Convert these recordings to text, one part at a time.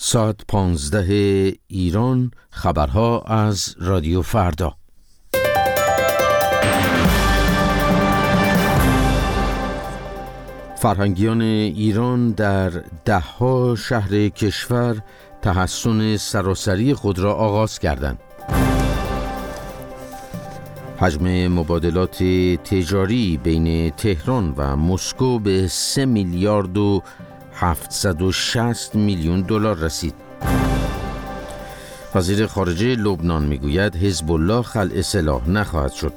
ساعت 15 ایران، خبرها از رادیو فردا. فرهنگیان ایران در ده‌ها شهر کشور تحسن سراسری خود را آغاز کردند. حجم مبادلات تجاری بین تهران و مسکو به 3 میلیارد و 760 میلیون دلار رسید. وزیر خارجه لبنان میگوید حزب الله خلع سلاح نخواهد شد.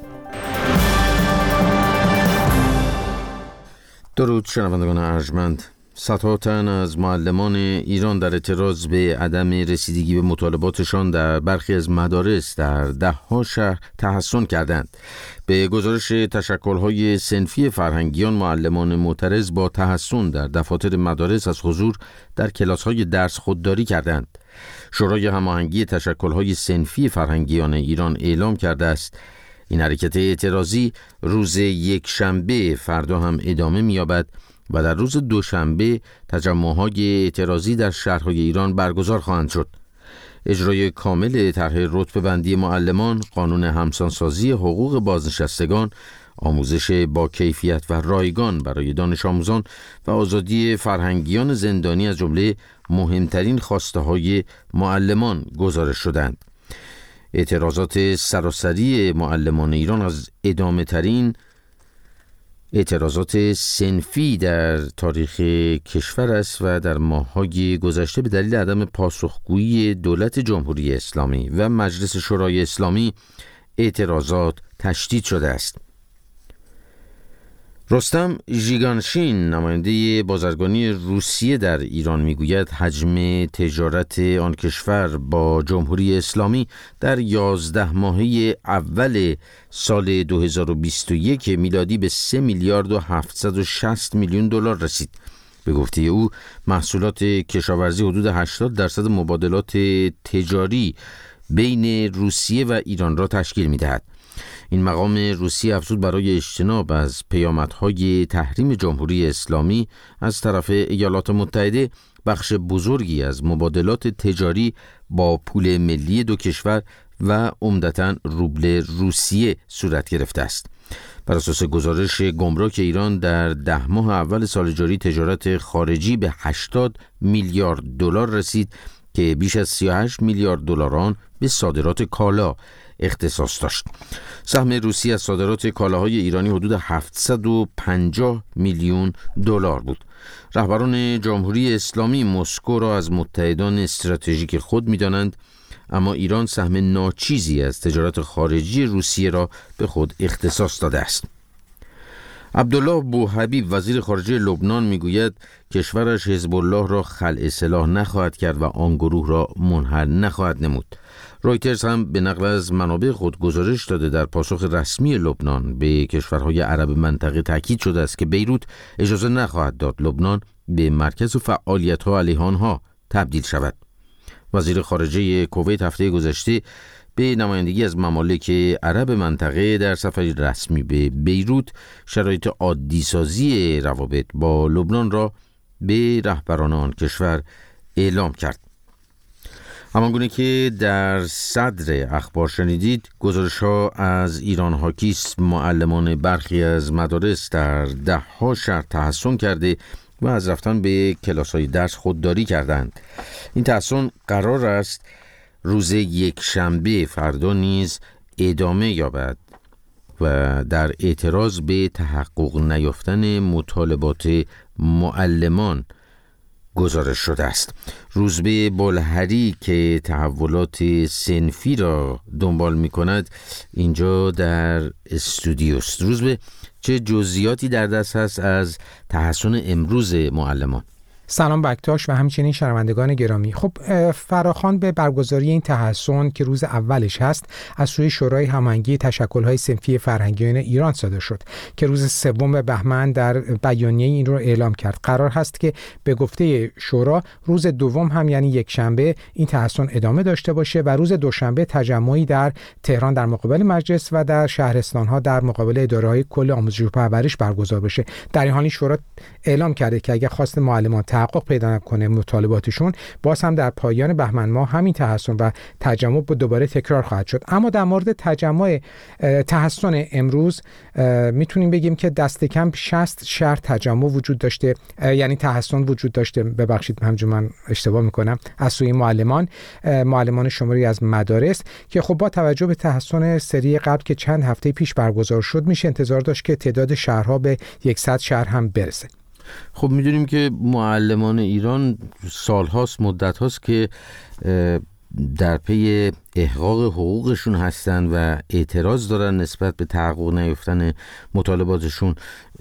درود شنوندگان ارجمند. صدها تن از معلمان ایران در اعتراض به عدم رسیدگی به مطالباتشان در برخی از مدارس در ده‌ها شهر تحسن کردند. به گزارش تشکل‌های صنفی فرهنگیان، معلمان معترض با تحسن در دفاتر مدارس از حضور در کلاس‌های درس خودداری کردند. شورای هماهنگی تشکل‌های صنفی فرهنگیان ایران اعلام کرده است این حرکت اعتراضی روز یکشنبه فردا هم ادامه می‌یابد و در روز دوشنبه تجمع‌های اعتراضی در شهرهای ایران برگزار خواهند شد. اجرای کامل طرح رتبه‌بندی معلمان، قانون همسانسازی حقوق بازنشستگان، آموزش با کیفیت و رایگان برای دانش آموزان و آزادی فرهنگیان زندانی از جمله مهمترین خواسته‌های معلمان گزارش شدند. اعتراضات سراسری معلمان ایران از ادامه‌ترین اعتراضات صنفی در تاریخ کشور است و در ماه‌های گذشته به دلیل عدم پاسخگویی دولت جمهوری اسلامی و مجلس شورای اسلامی اعتراضات تشدید شده است. رستم ژیگانشین، نماینده بازرگانی روسیه در ایران، میگوید حجم تجارت آن کشور با جمهوری اسلامی در 11 ماهه اول سال 2021 میلادی به 3 میلیارد و 760 میلیون دلار رسید. به گفته او محصولات کشاورزی حدود 80% مبادلات تجاری بین روسیه و ایران را تشکیل می‌دهد. این مقام روسیه افزود برای اجتناب از پیامدهای تحریم جمهوری اسلامی از طرف ایالات متحده بخش بزرگی از مبادلات تجاری با پول ملی دو کشور و عمدتاً روبل روسیه صورت گرفته است. بر اساس گزارش گمرک ایران در 10 ماه اول سال جاری تجارت خارجی به 80 میلیارد دلار رسید که بیش از 38 میلیارد دلار آن به صادرات کالا اختصاص داشت. سهم روسیه از صادرات کالاهای ایرانی حدود 750 میلیون دلار بود. رهبران جمهوری اسلامی مسکو را از متحدان استراتژیک خود می‌دانند، اما ایران سهم ناچیزی از تجارت خارجی روسیه را به خود اختصاص داده است. عبدالله بوحبیب، وزیر خارجه لبنان، میگوید کشورش حزب الله را خلع سلاح نخواهد کرد و آن گروه را منحل نخواهد نمود. رویترز هم به نقل از منابع خود گزارش داده در پاسخ رسمی لبنان به کشورهای عرب منطقه تاکید شده است که بیروت اجازه نخواهد داد لبنان به مرکز فعالیت‌ها علیه آنها تبدیل شود. وزیر خارجه کویت هفته گذشته به نمایندگی از ممالک عرب منطقه در سفری رسمی به بیروت شرایط عادی سازی روابط با لبنان را به رهبران آن کشور اعلام کرد. همانگونه که در صدر اخبار شنیدید، گزارش‌ها از ایران حاکی است معلمان برخی از مدارس در 10 شهر تحسن کرده و از رفتن به کلاس‌های درس خودداری کردند. این تحسن قرار است روز یکشنبه فردا نیز ادامه یابد و در اعتراض به تحقق نیافتن مطالبات معلمان گزارش شده است. روزبه بلهری که تحولات صنفی را دنبال می کند اینجا در استودیو است. روزبه، چه جزئیاتی در دست هست از تحسن امروز معلمان؟ سلام بکتاش و همچنین شنوندگان گرامی. خب فراخوان به برگزاری این تحسن که روز اولش هست از سوی شورای هماهنگی تشکل‌های صنفی فرهنگیان ایران صادر شد که روز 3 بهمن در بیانیه این رو اعلام کرد. قرار هست که به گفته شورا روز دوم هم یعنی یکشنبه این تحسن ادامه داشته باشه و روز دوشنبه تجمعی در تهران در مقابل مجلس و در شهرستان‌ها در مقابل اداره‌های کل آموزش و پرورش برگزار بشه. در این حال شورا اعلام کرده که اگر خواست معلمان تحقق پیدا نکنه مطالباتشون، باز هم در پایان بهمن ماه همین تحسن و تجمع دوباره تکرار خواهد شد. اما در مورد تحسن امروز میتونیم بگیم که دست کم 60 شهر تجمع وجود داشته، یعنی تحسن وجود داشته، ببخشید همچنین من اشتباه میکنم، از سوی معلمان شماری از مدارس، که خب با توجه به تحسن سری قبل که چند هفته پیش برگزار شد میشه انتظار داشت که تعداد شهرها به 100 شهر هم برسه. خب میدونیم که معلمان ایران مدت هاست که در پی احقاق حقوقشون هستن و اعتراض دارن نسبت به تحقق نیفتن مطالباتشون.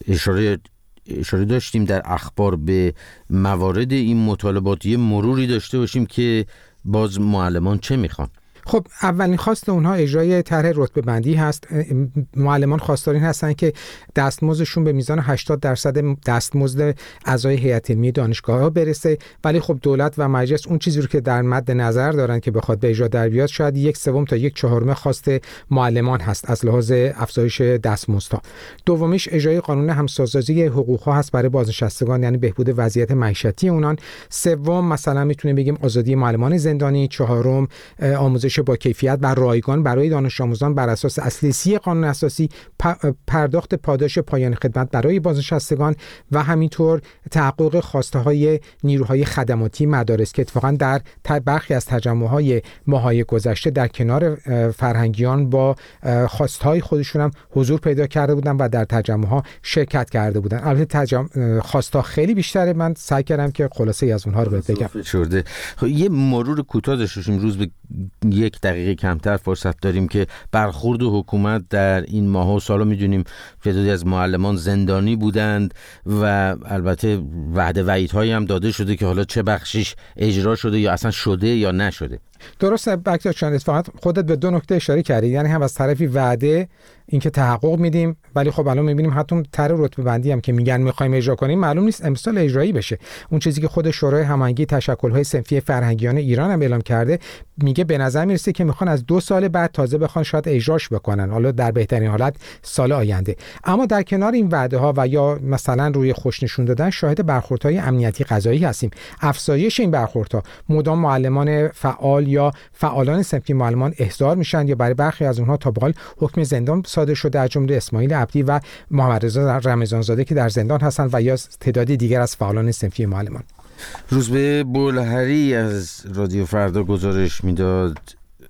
اشاره داشتیم در اخبار به موارد این مطالبات، یه مروری داشته باشیم که باز معلمان چه میخوان. خب اولین خواست اونها اجرای طرح رتبه بندی هست. معلمان خواستار این هستن که دستمزدشون به میزان 80% دستمزد اعضای هیئت علمی دانشگاه‌ها برسه، ولی خب دولت و مجلس اون چیزی رو که در مد نظر دارن که بخواد به اجرا در بیاد شاید 1/3 تا 1/4 خواست معلمان هست از لحاظ افزایش دستمزدها. دومیش اجرای قانون همسازی حقوق‌ها هست برای بازنشستگان، یعنی بهبود وضعیت معیشتی اونان. سوم مثلا میتونه بگیم آزادی معلمان زندانی. چهارم آموزش با کیفیت و رایگان برای دانش آموزان بر اساس اصل 30 قانون اساسی، پرداخت پاداش پایان خدمت برای بازنشستگان و همینطور تحقق خواسته‌های نیروهای خدماتی مدارس که اتفاقا در برخی از تجمع‌های ماه‌های گذشته در کنار فرهنگیان با خواستهای خودشون هم حضور پیدا کرده بودن و در تجمع‌ها شرکت کرده بودن. البته خواستها خیلی بیشتره، من سعی کردم که خلاصه از اونها رو بگم. خب یه مرور کوتاه داشتیم، روز به 1 دقیقه کمتر فرصت داریم، که برخورد حکومت در این ماها و سالا میدونیم تعدادی از معلمان زندانی بودند و البته وعده وعیدهایی هم داده شده که حالا چه بخشش اجرا شده یا اصلا شده یا نشده. درسته بکتا چند اتفاقات خودت به 2 نکته اشاره کردی، یعنی هم از طرفی وعده اینکه تحقق میدیم، ولی خب الان میبینیم حتی طرح رتبه بندی هم که میگن میخوایم اجرا کنیم معلوم نیست امسال اجرایی بشه. اون چیزی که خود شورای هماهنگی تشکل‌های صنفی فرهنگیان ایران هم اعلام کرده، میگه به نظر میرسه که میخوان از 2 سال بعد تازه بخوان شاید اجراش بکنن، حالا در بهترین حالت سال آینده. اما در کنار این وعده ها و یا مثلا روی خوش نشون دادن، شاهد برخوردهای امنیتی قضایی هستیم. افزایش این برخوردها، مدام معلمان فعال یا فعالان صنفی معلمان احضار میشن یا برای برخی از اونها تا به حال حکم زندان صادر شده، از جمله اسماعیل عبدی و محمد رضا رمضانزاده که در زندان هستند و یا تعدادی دیگر از فعالان صنفی معلمان. روزبه بولهری از رادیو فردا گزارش میداد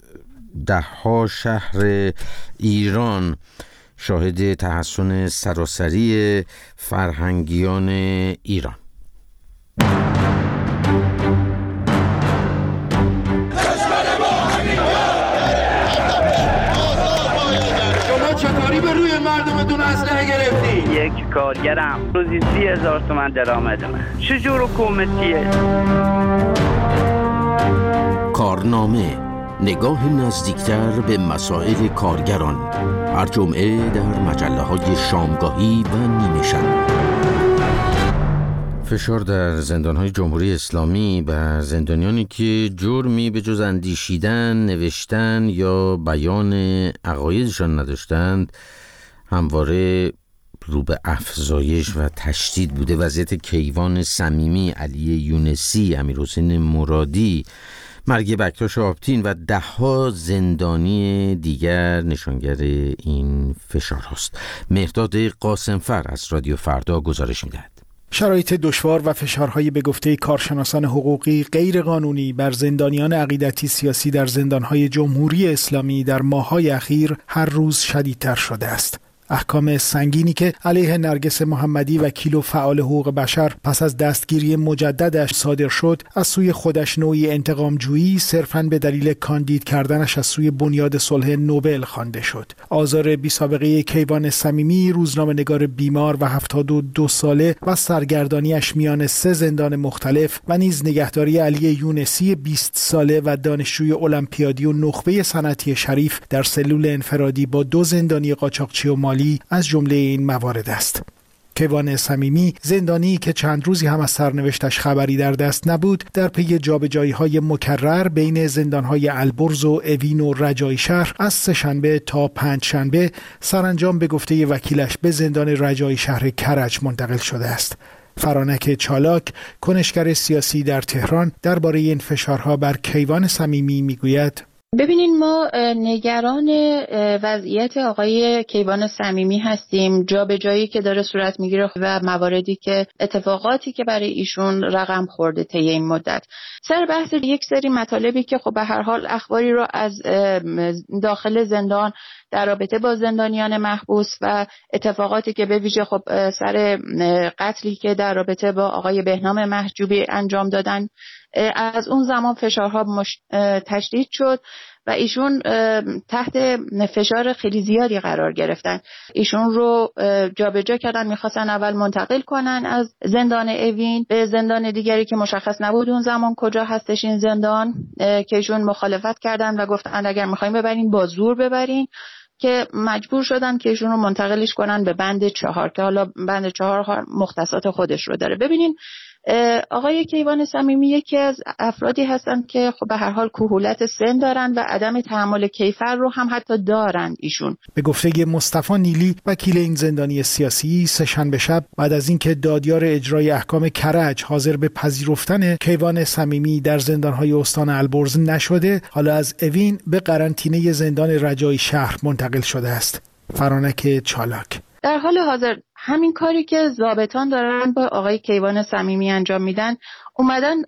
10 شهر ایران شاهد تحسن سراسری فرهنگیان ایران. چطوری به روی مردمتون اسلحه گرفتی؟ یک کارگرم روزی 30,000 تومان درآمدمه. چجور حکومتیه؟ کارنامه، نگاه نزدیکتر به مسائل کارگران، هر جمعه در مجله‌های شامگاهی و نیمه شب. فشار در زندان‌های جمهوری اسلامی بر زندانیانی که جرمی به جز اندیشیدن، نوشتن یا بیان عقایدشان نداشتند همواره رو به افزایش و تشدید بوده. وضعیت کیوان صمیمی، علی یونسی، امیرحسین مرادی، مرگ بکتاش آبتین و 10 زندانی دیگر نشانگر این فشار هاست. مهرداد قاسمفر از رادیو فردا گزارش می‌دهد. شرایط دشوار و فشارهای به گفته کارشناسان حقوقی غیرقانونی بر زندانیان عقیدتی سیاسی در زندانهای جمهوری اسلامی در ماه‌های اخیر هر روز شدیدتر شده است. احکام سنگینی که علیه نرگس محمدی وکیل و فعال حقوق بشر پس از دستگیری مجددش صادر شد، از سوی خودش نوعی انتقام‌جویی صرفاً به دلیل کاندید کردنش از سوی بنیاد صلح نوبل خوانده شد. آزار بی‌سابقه کیوان صمیمی، روزنامه‌نگار بیمار و 72 ساله و سرگردانیش میان 3 زندان مختلف و نیز نگهداری علی یونسی 20 ساله و دانشجوی المپیادی و نخبه صنعتی شریف در سلول انفرادی با 2 زندانی قاچاقچی و مالی از جمله این موارد است. کیوان صمیمی، زندانی که چند روزی هم از سرنوشتش خبری در دست نبود، در پی جابجایی‌های مکرر بین زندان‌های البرز و اوین و رجایی شهر از 3 شنبه تا 5 شنبه سرانجام به گفته وکیلش به زندان رجایی شهر کرج منتقل شده است. فرانک چالاک، کنشگر سیاسی در تهران، درباره این فشارها بر کیوان صمیمی میگوید: ببینین، ما نگران وضعیت آقای کیوان صمیمی هستیم، جا به جایی که داره صورت میگیره و مواردی که اتفاقاتی که برای ایشون رقم خورده طی این مدت. سر بحث یک سری مطالبی که خب به هر حال اخباری رو از داخل زندان در رابطه با زندانیان محبوس و اتفاقاتی که به ویژه خب سر قتلی که در رابطه با آقای بهنام محجوبی انجام دادن، از اون زمان فشارها تشدید شد و ایشون تحت فشار خیلی زیادی قرار گرفتن. ایشون رو جابجا کردن، میخواستن اول منتقل کنن از زندان اوین به زندان دیگری که مشخص نبود اون زمان کجا هستش این زندان، که ایشون مخالفت کردن و گفتن اگر میخوایم ببرین با زور ببرین، که مجبور شدن که ایشون رو منتقلش کنن به بند 4 که حالا بند 4 مختصات خودش رو داره. ببینین، آقای کیوان صمیمی یکی از افرادی هستن که خب به هر حال کهولت سن دارن و عدم تحمل کیفر رو هم حتی دارن ایشون. به گفته مصطفی نیلی، وکیل این زندانی سیاسی، سه‌شنبه شب بعد از اینکه دادیار اجرای احکام کرج حاضر به پذیرفتن کیوان صمیمی در زندان‌های استان البرز نشده، حالا از اوین به قرنطینه زندان رجایی شهر منتقل شده است. فرانک چالاک: در حال حاضر همین کاری که ضابطان دارن با آقای کیوان صمیمی انجام میدن، اومدن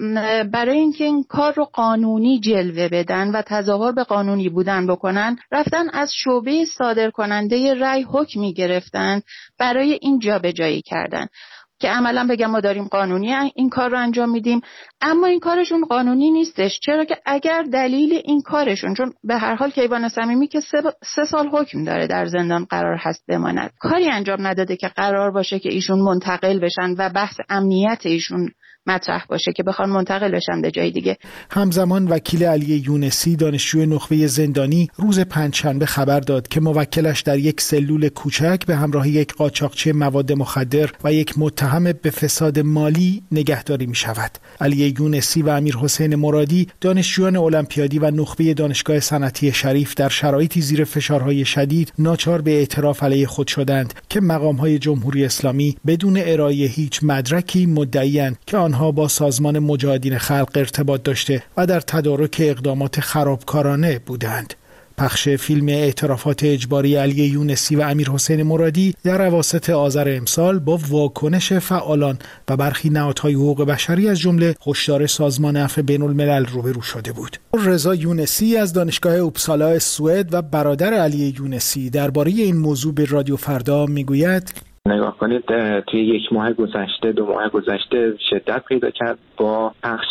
برای اینکه این کار رو قانونی جلوه بدن و تظاهر به قانونی بودن بکنن، رفتن از شعبه صادر کننده رأی حکمی گرفتن برای این جابجایی کردن که عملا بگم ما داریم قانونی این کار رو انجام میدیم، اما این کارشون قانونی نیستش. چرا که اگر دلیل این کارشون، چون به هر حال کیوان صمیمی که 3 سال حکم داره در زندان قرار هست بماند، کاری انجام نداده که قرار باشه که ایشون منتقل بشن و بحث امنیت ایشون مطرح باشه که بخوان منتقل بشن به جای دیگه. همزمان وکیل علی یونسی، دانشجوی نخبه زندانی، روز پنجشنبه خبر داد که موکلش در یک سلول کوچک به همراه یک قاچاقچی مواد مخدر و یک متهم به فساد مالی نگهداری می شود. علی یونسی و امیرحسین مرادی، دانشجویان المپیادی و نخبه دانشگاه صنعتی شریف، در شرایطی زیر فشارهای شدید ناچار به اعتراف علیه خود شدند که مقامهای جمهوری اسلامی بدون ارائه هیچ مدرکی مدعی‌اند که آنها با سازمان مجاهدین خلق ارتباط داشته و در تدارک اقدامات خرابکارانه بودند. پخش فیلم اعترافات اجباری علی یونسی و امیرحسین مرادی در اواسط آذر امسال با واکنش فعالان و برخی نهادهای حقوق بشری از جمله هشدار سازمان عفو بین‌الملل روبرو شده بود. رضا یونسی از دانشگاه اوپسالا سوئد و برادر علی یونسی درباره این موضوع به رادیو فردا میگوید: نگاه کنید، توی 1 ماه گذشته 2 ماه گذشته شدت پیدا کرد با پخش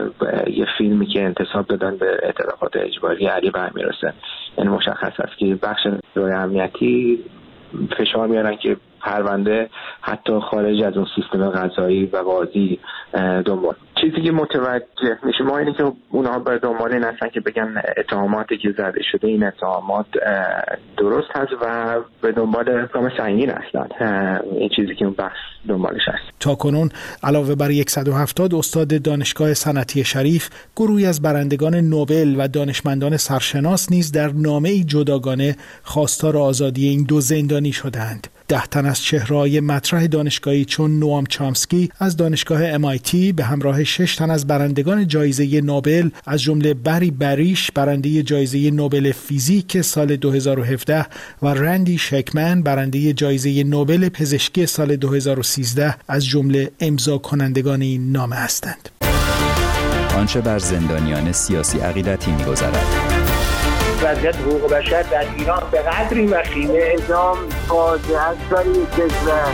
یه فیلمی که انتساب دادن به اعترافات اجباری علی و امیرحسین. یعنی مشخص است که بخش نیروهای امنیتی فشار میارن که پرونده حتی خارج از اون سیستم قضایی و قاضی دنبال. چیزی که متوجه میشه ما اینه که اونها بر دنبال این هستن که بگن اتهاماتی که زده شده این اتهامات درست هست و به دنبال اتهام سنگین هستن. این چیزی که اون بحث دنبالش هست. تا کنون علاوه بر 170 استاد دانشگاه صنعتی شریف، گروهی از برندگان نوبل و دانشمندان سرشناس نیز در نامه‌ای جداگانه خواستار آزادی این 2 زندانی شدند. 10 تن از چهره‌های مطرح دانشگاهی چون نوام چامسکی از دانشگاه MIT به همراه 6 تن از برندگان جایزه نوبل از جمله بری بریش برنده جایزه نوبل فیزیک سال 2017 و رندی شکمن برنده جایزه نوبل پزشکی سال 2013 از جمله امضا کنندگان این نامه هستند. آنچه بر زندانیان سیاسی عقیدتی می‌گذرد. وضعیت حقوق بشر در ایران به قدری وخیمه، اعدام فاجعه است برای کشور.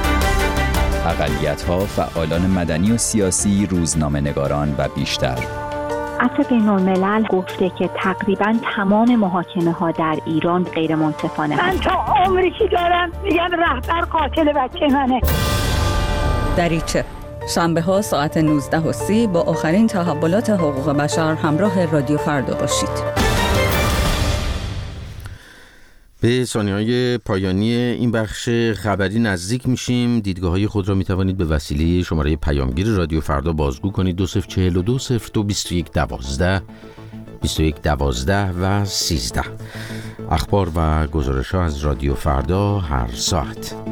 اقلیت‌ها، فعالان مدنی و سیاسی، روزنامه‌نگاران و بیشتر. عفو بین‌الملل گفته که تقریباً تمام محاکمه‌ها در ایران غیر منصفانه. من تا عمری که دارم میگم رهبر قاتل بچه منه. دریچه شنبه‌ها ساعت 19:30 با آخرین تحولات حقوق بشر همراه رادیو فردا باشید. به ثانیه‌های پایانی این بخش خبری نزدیک میشیم. دیدگاه‌های خود را میتوانید به وسیله شماره پیامگیر رادیو فردا بازگو کنید. 2042 02 21 12 21 12 و 13. اخبار و گزارش‌ها از رادیو فردا هر ساعت.